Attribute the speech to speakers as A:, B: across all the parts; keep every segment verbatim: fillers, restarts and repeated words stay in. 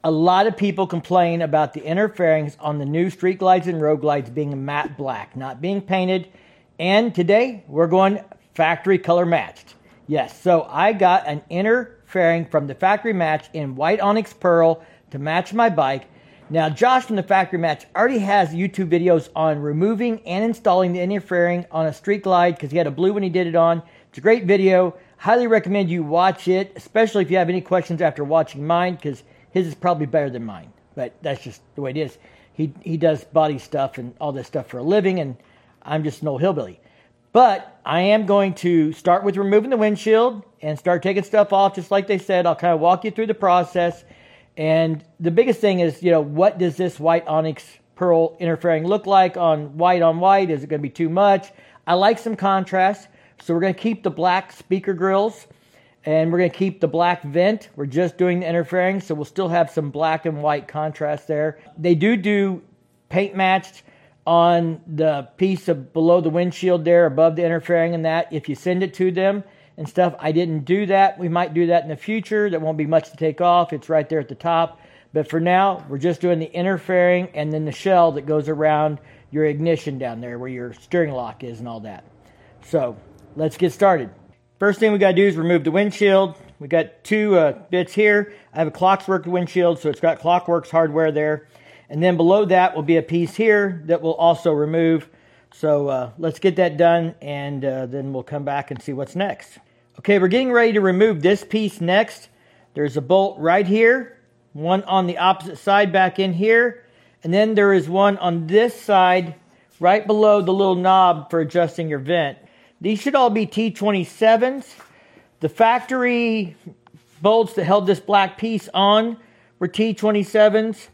A: A lot of people complain about the inner fairings on the new Street Glides and Road Glides being matte black, not being painted. And today we're going factory color matched. Yes, so I got an inner fairing from the factory match in white onyx pearl to match my bike. Now Josh from the factory match already has YouTube videos on removing and installing the inner fairing on a Street Glide because he had a blue one he did it on. It's a great video. Highly recommend you watch it, especially if you have any questions after watching mine, because his is probably better than mine. But that's just the way it is. He he does body stuff and all this stuff for a living, and I'm just an old hillbilly. But I am going to start with removing the windshield and start taking stuff off, just like they said. I'll kind of walk you through the process. And the biggest thing is, you know, what does this white onyx pearl inner fairing look like on white on white? Is it going to be too much? I like some contrast. So we're going to keep the black speaker grills, and we're going to keep the black vent. We're just doing the inner fairing, so we'll still have some black and white contrast there. They do do paint matched on the piece of below the windshield there, above the inner fairing and that, if you send it to them and stuff. I didn't do that. We might do that in the future. There won't be much to take off. It's right there at the top. But for now, we're just doing the inner fairing and then the shell that goes around your ignition down there where your steering lock is and all that. So let's get started. First thing we got to do is remove the windshield. We got two uh, bits here. I have a Clockworks windshield, so it's got Clockworks hardware there. And then below that will be a piece here that we'll also remove. So uh, let's get that done, and uh, then we'll come back and see what's next. Okay, we're getting ready to remove this piece next. There's a bolt right here, one on the opposite side back in here, and then there is one on this side right below the little knob for adjusting your vent. These should all be T twenty-sevens. The factory bolts that held this black piece on were T twenty-sevens.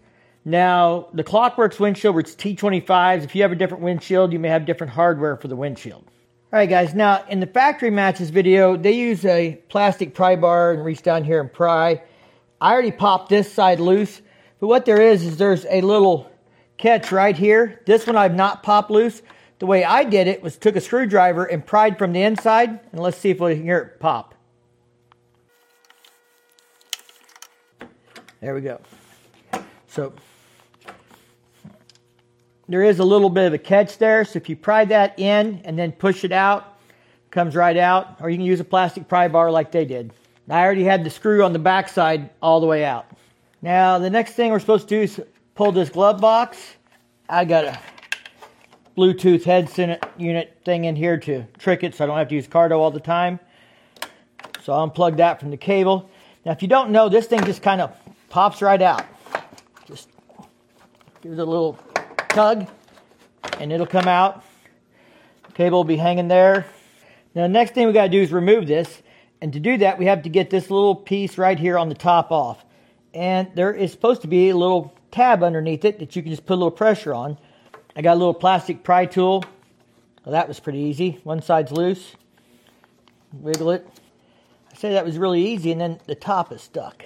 A: Now, the Clockworks windshield was T twenty-fives. If you have a different windshield, you may have different hardware for the windshield. All right, guys. Now, in the factory matches video, they use a plastic pry bar and reach down here and pry. I already popped this side loose. But what there is, is there's a little catch right here. This one I've not popped loose. The way I did it was took a screwdriver and pried from the inside. And let's see if we can hear it pop. There we go. So there is a little bit of a catch there. So if you pry that in and then push it out, it comes right out. Or you can use a plastic pry bar like they did. I already had the screw on the back side all the way out. Now the next thing we're supposed to do is pull this glove box. I got a Bluetooth headset unit thing in here to trick it so I don't have to use Cardo all the time. So I'll unplug that from the cable. Now if you don't know, this thing just kind of pops right out. Just give it a little tug and it'll come out. The cable will be hanging there. Now the next thing we got to do is remove this. And to do that, we have to get this little piece right here on the top off. And there is supposed to be a little tab underneath it that you can just put a little pressure on. I got a little plastic pry tool. Well, that was pretty easy. One side's loose. Wiggle it. I say that was really easy, and then the top is stuck.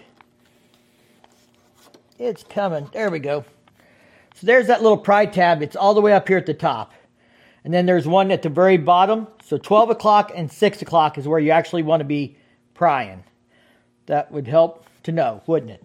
A: It's coming. There we go. So there's that little pry tab. It's all the way up here at the top. And then there's one at the very bottom. So twelve o'clock and six o'clock is where you actually want to be prying. That would help to know, wouldn't it?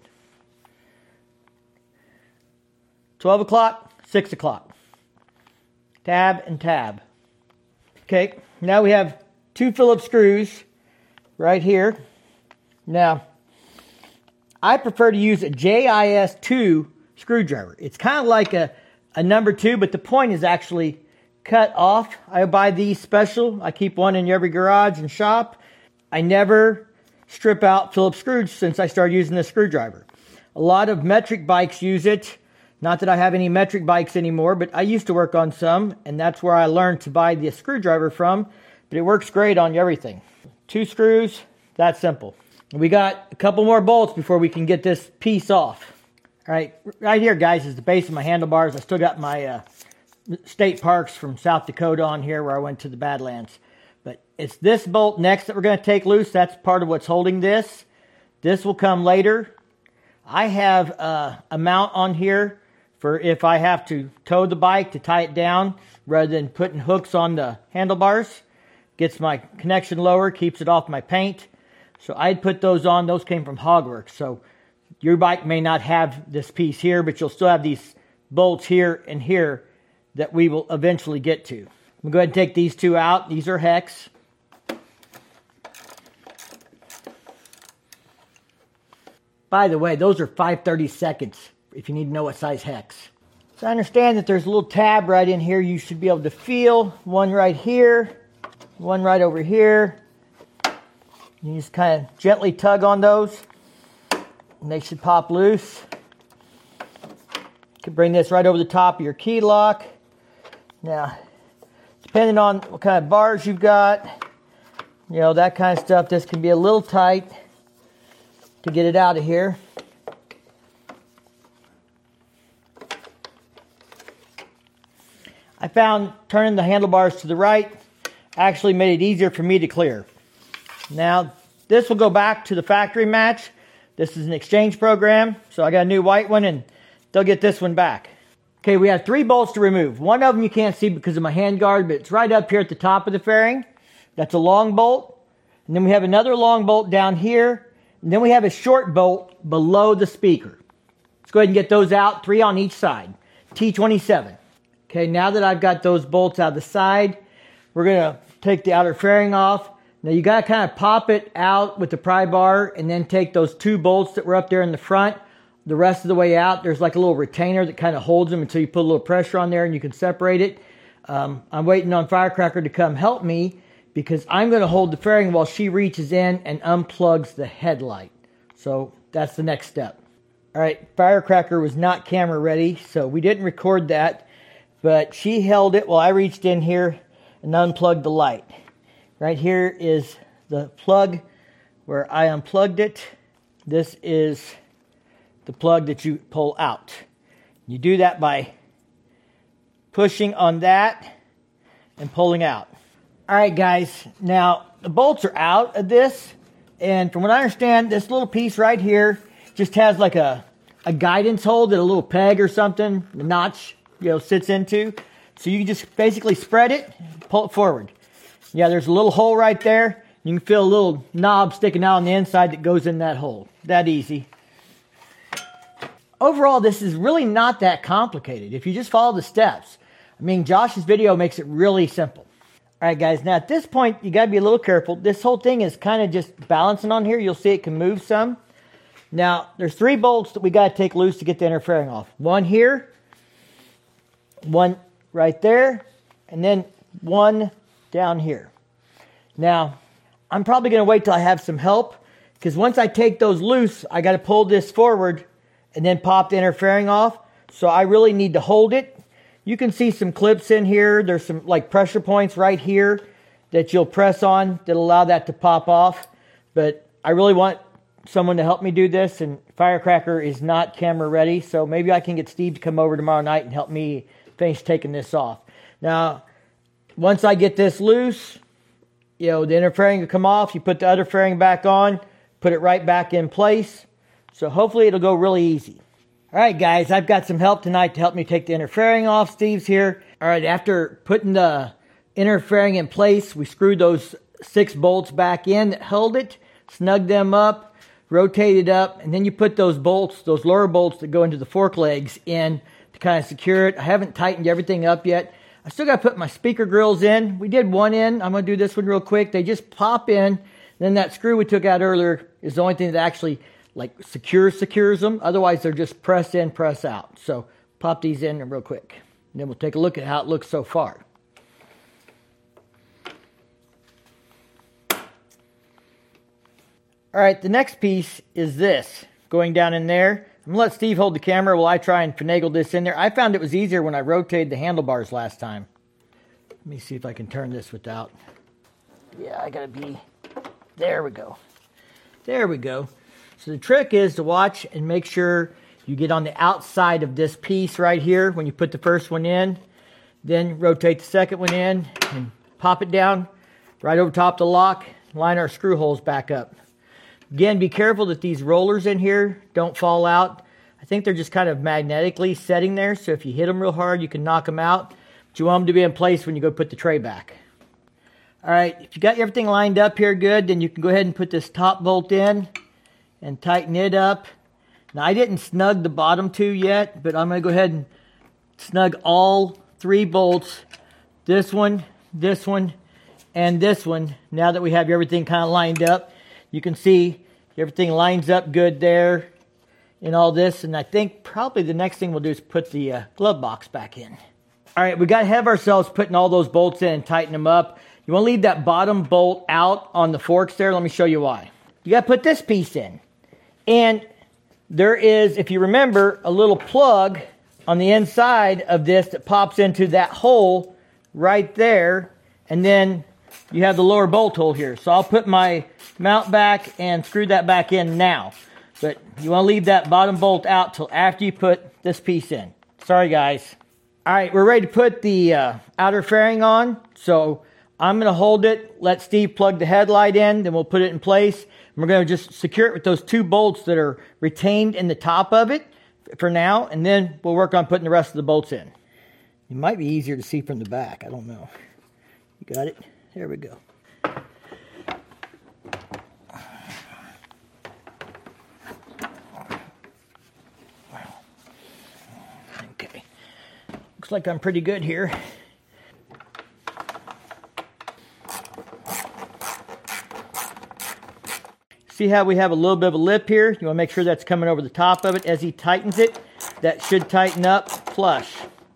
A: twelve o'clock, six o'clock. Tab and tab. Okay, now we have two Phillips screws right here. Now, I prefer to use a J I S two screwdriver. It's kind of like a, a number two, but the point is actually cut off. I buy these special. I keep one in every garage and shop. I never strip out Phillips screws since I started using this screwdriver. A lot of metric bikes use it. Not that I have any metric bikes anymore, but I used to work on some, and that's where I learned to buy the screwdriver from. But it works great on everything. Two screws, that simple. We got a couple more bolts before we can get this piece off. All right, right here, guys, is the base of my handlebars. I still got my uh, state parks from South Dakota on here where I went to the Badlands. But it's this bolt next that we're going to take loose. That's part of what's holding this. This will come later. I have uh, a mount on here for if I have to tow the bike to tie it down rather than putting hooks on the handlebars. Gets my connection lower, keeps it off my paint. So I'd put those on. Those came from Hogworks. So Your bike may not have this piece here, but you'll still have these bolts here and here that we will eventually get to. I'm going to go ahead and take these two out. These are hex. By the way, those are five thirty-seconds if you need to know what size hex. So I understand that there's a little tab right in here you should be able to feel. One right here, one right over here. You just kind of gently tug on those and they should pop loose. You can bring this right over the top of your key lock. Now, depending on what kind of bars you've got, you know, that kind of stuff, this can be a little tight to get it out of here. I found turning the handlebars to the right actually made it easier for me to clear. Now, this will go back to the factory match. This is an exchange program, so I got a new white one and they'll get this one back. Okay, we have three bolts to remove. One of them you can't see because of my hand guard, but it's right up here at the top of the fairing. That's a long bolt. And then we have another long bolt down here. And then we have a short bolt below the speaker. Let's go ahead and get those out, three on each side. T twenty-seven. Okay, now that I've got those bolts out the side, we're going to take the outer fairing off. Now you got to kind of pop it out with the pry bar and then take those two bolts that were up there in the front. The rest of the way out, there's like a little retainer that kind of holds them until you put a little pressure on there and you can separate it. Um, I'm waiting on Firecracker to come help me because I'm going to hold the fairing while she reaches in and unplugs the headlight. So that's the next step. All right, Firecracker was not camera ready, so we didn't record that. But she held it while I reached in here and unplugged the light. Right here is the plug where I unplugged it. This is the plug that you pull out. You do that by pushing on that and pulling out. All right, guys. Now, the bolts are out of this. And from what I understand, this little piece right here just has like a, a guidance hole that a little peg or something, the notch, you know, sits into. So you can just basically spread it, pull it forward. Yeah, there's a little hole right there. You can feel a little knob sticking out on the inside that goes in that hole. That easy. Overall, this is really not that complicated if you just follow the steps. I mean, Josh's video makes it really simple. All right, guys. Now, at this point, you got to be a little careful. This whole thing is kind of just balancing on here. You'll see it can move some. Now, there's three bolts that we got to take loose to get the inner fairing off. One here, one right there, and then one down here. Now, I'm probably going to wait till I have some help because once I take those loose, I got to pull this forward and then pop the inner fairing off. So I really need to hold it. You can see some clips in here. There's some like pressure points right here that you'll press on that allow that to pop off. But I really want someone to help me do this, and Firecracker is not camera ready. So maybe I can get Steve to come over tomorrow night and help me finish taking this off. Now, once I get this loose, you know, the inner fairing will come off. You put the other fairing back on, put it right back in place. So hopefully it'll go really easy. All right, guys, I've got some help tonight to help me take the inner fairing off. Steve's here. All right, after putting the inner fairing in place, we screwed those six bolts back in that held it, snugged them up, rotated up, and then you put those bolts, those lower bolts that go into the fork legs in to kind of secure it. I haven't tightened everything up yet. I still got to put my speaker grills in. We did one in. I'm going to do this one real quick. They just pop in. Then that screw we took out earlier is the only thing that actually like secures, secures them. Otherwise, they're just press in, press out. So pop these in real quick. And then we'll take a look at how it looks so far. All right, the next piece is this going down in there. I'm going to let Steve hold the camera while I try and finagle this in there. I found it was easier when I rotated the handlebars last time. Let me see if I can turn this without. Yeah, I got to be... There we go. There we go. So the trick is to watch and make sure you get on the outside of this piece right here when you put the first one in. Then rotate the second one in and pop it down right over top of the lock. Line our screw holes back up. Again, be careful that these rollers in here don't fall out. I think they're just kind of magnetically setting there, so if you hit them real hard, you can knock them out. But you want them to be in place when you go put the tray back. All right, if you got everything lined up here good, then you can go ahead and put this top bolt in and tighten it up. Now I didn't snug the bottom two yet, but I'm going to go ahead and snug all three bolts. This one, this one, and this one. Now that we have everything kind of lined up, you can see everything lines up good there in all this. And I think probably the next thing we'll do is put the uh, glove box back in. All right, we got ahead of ourselves putting all those bolts in and tighten them up. You want to leave that bottom bolt out on the forks there. Let me show you why. You got to put this piece in. And there is, if you remember, a little plug on the inside of this that pops into that hole right there. And then you have the lower bolt hole here. So I'll put my mount back and screw that back in now. But you want to leave that bottom bolt out till after you put this piece in. Sorry, guys. All right, we're ready to put the uh, outer fairing on. So I'm going to hold it, let Steve plug the headlight in, then we'll put it in place. And we're going to just secure it with those two bolts that are retained in the top of it for now. And then we'll work on putting the rest of the bolts in. It might be easier to see from the back. I don't know. You got it? There we go. Okay. Looks like I'm pretty good here. See how we have a little bit of a lip here? You want to make sure that's coming over the top of it as he tightens it. That should tighten up flush.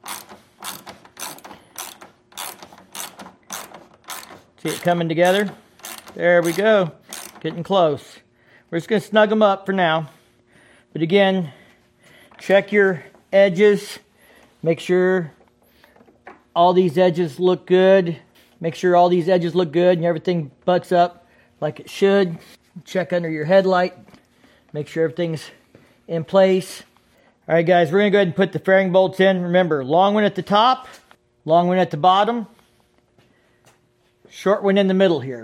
A: See it coming together? There we go. Getting close. We're just going to snug them up for now. But again, check your edges. Make sure all these edges look good. Make sure all these edges look good and everything butts up like it should. Check under your headlight. Make sure everything's in place. All right, guys, we're going to go ahead and put the fairing bolts in. Remember, long one at the top, long one at the bottom, short one in the middle here.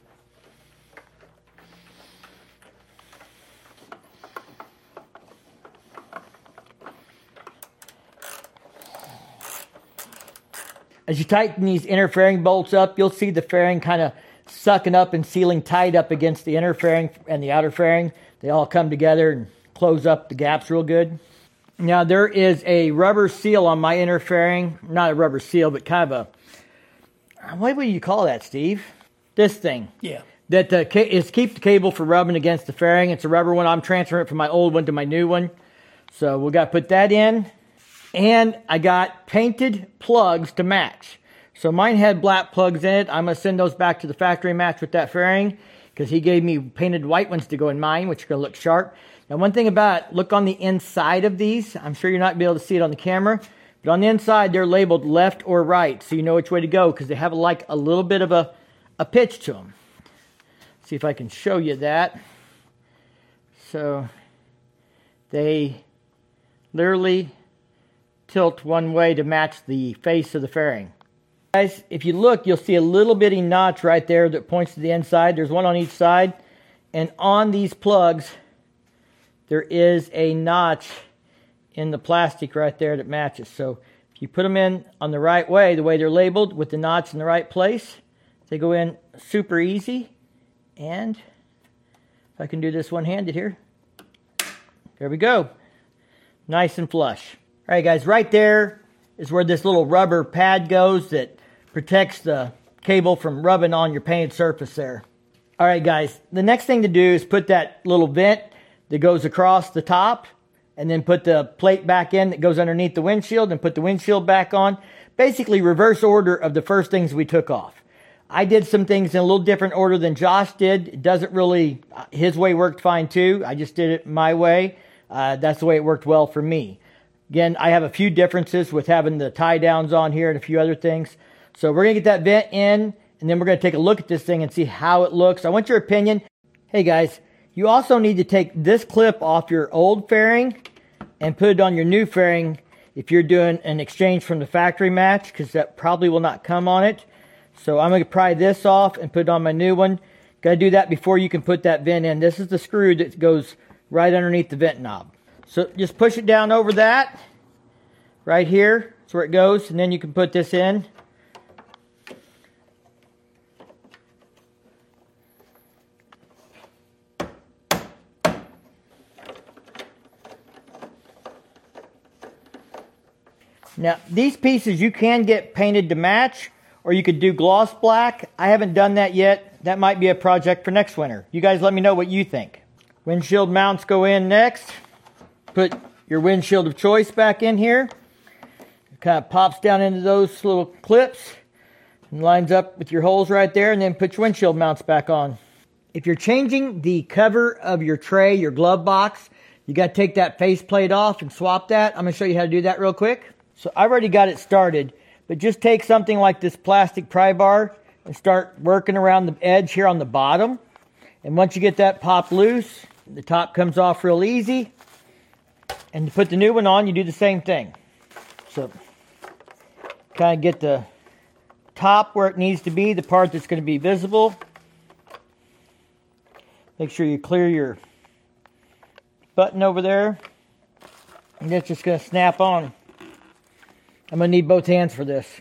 A: As you tighten these inner fairing bolts up, you'll see the fairing kind of sucking up and sealing tight up against the inner fairing and the outer fairing. They all come together and close up the gaps real good. Now there is a rubber seal on my inner fairing. Not a rubber seal, but kind of a, what would you call that, Steve? This thing.
B: Yeah.
A: That uh, is keep the cable from rubbing against the fairing. It's a rubber one. I'm transferring it from my old one to my new one. So we got to put that in. And I got painted plugs to match. So mine had black plugs in it. I'm going to send those back to the factory match with that fairing because he gave me painted white ones to go in mine, which are going to look sharp. Now, one thing about it, look on the inside of these. I'm sure you're not going to be able to see it on the camera, but on the inside, they're labeled left or right, so you know which way to go because they have like a little bit of a, a pitch to them. See if I can show you that. So they literally tilt one way to match the face of the fairing. Guys, if you look, you'll see a little bitty notch right there that points to the inside. There's one on each side. And on these plugs, there is a notch in the plastic right there that matches. So if you put them in on the right way, the way they're labeled, with the notch in the right place, they go in super easy. And if I can do this one-handed here, there we go. Nice and flush. All right, guys, right there is where this little rubber pad goes that protects the cable from rubbing on your painted surface there. All right, guys, the next thing to do is put that little vent that goes across the top and then put the plate back in that goes underneath the windshield and put the windshield back on. Basically, reverse order of the first things we took off. I did some things in a little different order than Josh did. It doesn't really, his way worked fine too. I just did it my way. Uh, that's the way it worked well for me. Again, I have a few differences with having the tie downs on here and a few other things. So we're going to get that vent in, and then we're going to take a look at this thing and see how it looks. I want your opinion. Hey guys, you also need to take this clip off your old fairing and put it on your new fairing if you're doing an exchange from the factory match, because that probably will not come on it. So I'm going to pry this off and put it on my new one. Got to do that before you can put that vent in. This is the screw that goes right underneath the vent knob. So just push it down over that, right here. That's where it goes, and then you can put this in. Now, these pieces you can get painted to match, or you could do gloss black. I haven't done that yet. That might be a project for next winter. You guys let me know what you think. Windshield mounts go in next. Put your windshield of choice back in here. It kind of pops down into those little clips and lines up with your holes right there, and then put your windshield mounts back on. If you're changing the cover of your tray, your glove box, you got to take that faceplate off and swap that. I'm going to show you how to do that real quick. So I've already got it started, but just take something like this plastic pry bar and start working around the edge here on the bottom. And once you get that popped loose, the top comes off real easy. And to put the new one on, you do the same thing. So kind of get the top where it needs to be, the part that's going to be visible. Make sure you clear your button over there. And that's just going to snap on. I'm going to need both hands for this.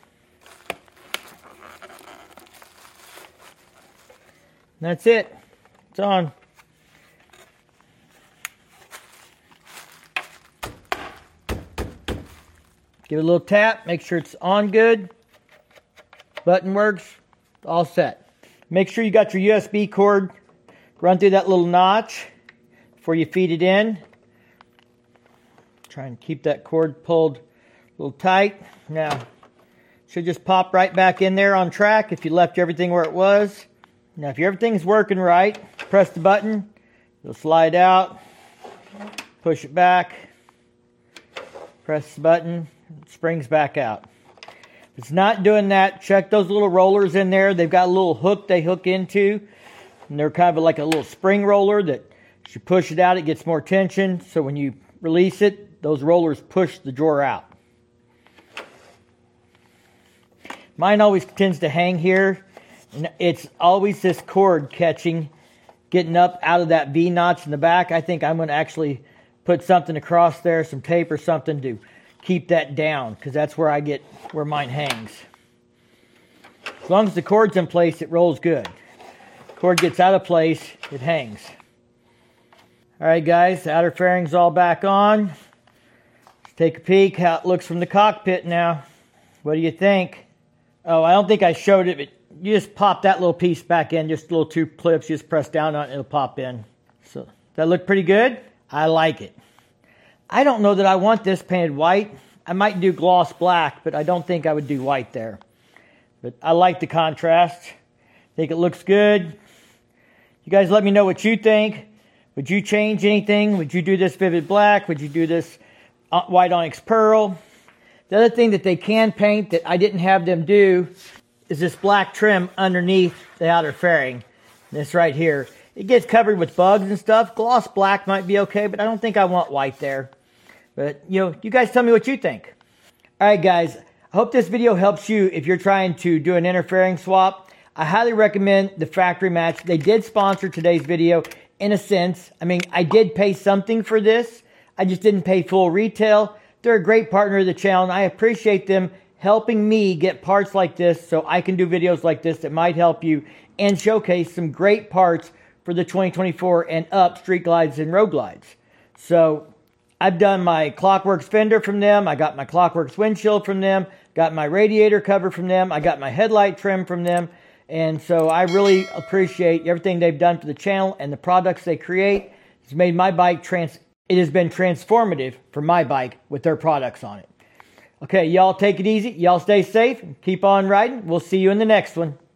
A: That's it. It's on. Give it a little tap. Make sure it's on good. Button works. All set. Make sure you got your U S B cord. Run through that little notch before you feed it in. Try and keep that cord pulled a little tight. Now, should just pop right back in there on track if you left everything where it was. Now, if everything's working right, press the button. It'll slide out. Push it back. Press the button. It springs back out. If it's not doing that, check those little rollers in there. They've got a little hook they hook into. And they're kind of like a little spring roller that as you push it out, it gets more tension. So when you release it, those rollers push the drawer out. Mine always tends to hang here. And it's always this cord catching, getting up out of that V notch in the back. I think I'm going to actually put something across there, some tape or something to keep that down, because that's where I get, where mine hangs. As long as the cord's in place, it rolls good. Cord gets out of place, it hangs. All right, guys, the outer fairing's all back on. Let's take a peek how it looks from the cockpit now. What do you think? Oh, I don't think I showed it, but you just pop that little piece back in, just little two clips, you just press down on it, it'll pop in. So, does that look pretty good? I like it. I don't know that I want this painted white. I might do gloss black, but I don't think I would do white there. But I like the contrast. I think it looks good. You guys let me know what you think. Would you change anything? Would you do this vivid black? Would you do this white onyx pearl? The other thing that they can paint that I didn't have them do is this black trim underneath the outer fairing. This right here. It gets covered with bugs and stuff. Gloss black might be okay, but I don't think I want white there. But, you know, you guys tell me what you think. All right, guys. I hope this video helps you if you're trying to do an inner fairing swap. I highly recommend the Factory Match. They did sponsor today's video in a sense. I mean, I did pay something for this. I just didn't pay full retail. They're a great partner of the channel, and I appreciate them helping me get parts like this so I can do videos like this that might help you and showcase some great parts for the twenty twenty-four and up Street Glides and Road Glides. So I've done my Clockworks fender from them. I got my Clockworks windshield from them. Got my radiator cover from them. I got my headlight trim from them. And so I really appreciate everything they've done for the channel and the products they create. It's made my bike trans. It has been transformative for my bike with their products on it. Okay, y'all take it easy. Y'all stay safe and keep on riding. We'll see you in the next one.